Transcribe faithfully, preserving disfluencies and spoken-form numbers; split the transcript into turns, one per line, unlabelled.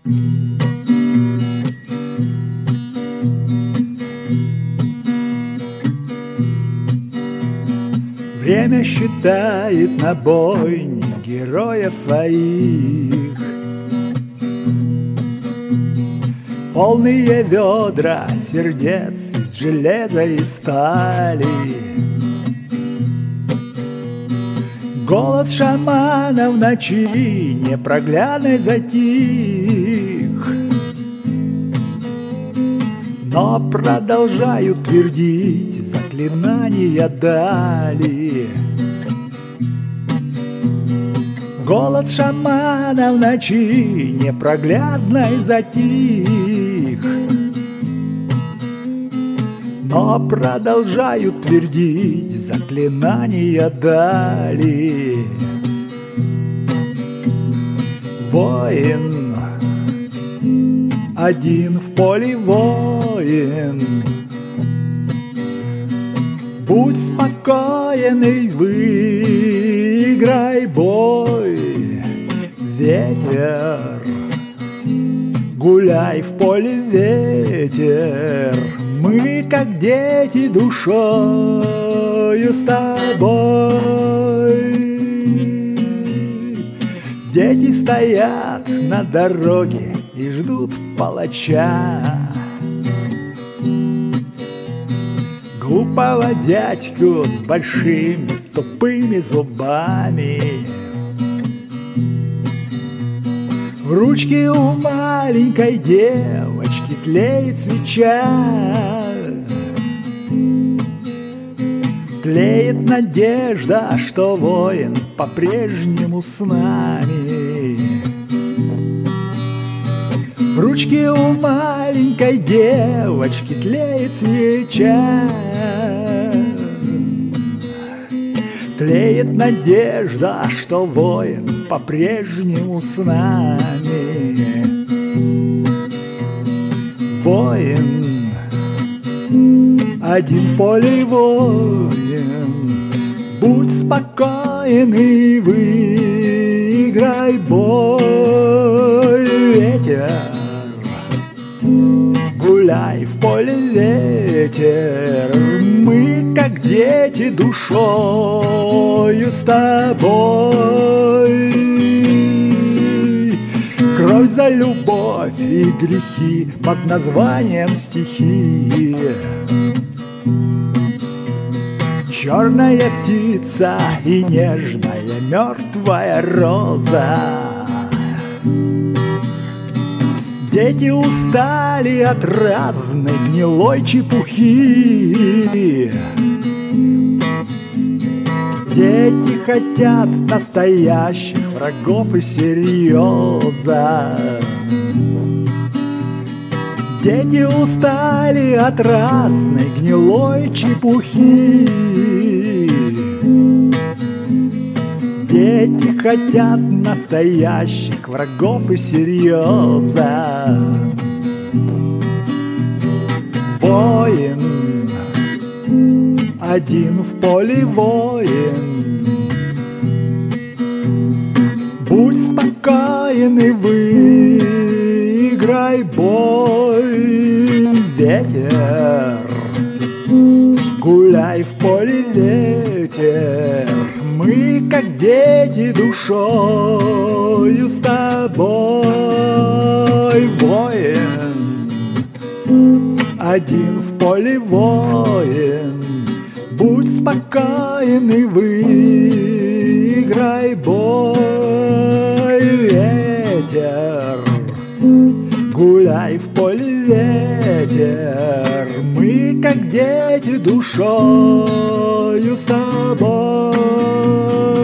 Время считает на бойне героев своих. Полные ведра сердец из железа и стали. Голос шамана в ночи непроглядной затих, но продолжают твердить заклинания дали. Голос шамана в ночи непроглядной затих, но продолжают твердить заклинания дали. Воин, один в поле воин, будь спокоен и выиграй бой. Ветер, гуляй в поле, ветер, мы как дети душою с тобой. Дети стоят на дороге и ждут палача, глупого дядьку с большими тупыми зубами. В ручке у маленькой девочки тлеет свеча, тлеет надежда, что воин по-прежнему с нами. В ручке у маленькой девочки тлеет свеча, тлеет надежда, что воин по-прежнему с нами. Воин, один в поле воин, будь спокоен и выиграй бой. Ветер, гуляй в поле, ветер, мы как дети душою с тобой. Кровь за любовь и грехи под названием стихи. Черная птица и нежная мертвая роза. Дети устали от разной гнилой чепухи. Дети хотят настоящих врагов и серьеза. Дети устали от разной гнилой чепухи. Дети хотят настоящих врагов и серьеза. Воин, один в поле воин, будь спокоен и выиграй бой. Ветер, гуляй в поле, ветер, мы как дети душою с тобой. Воин, один в поле воин, будь спокоен и выиграй бой. Ветер, гуляй в поле, ветер, мы как дети душою с тобой.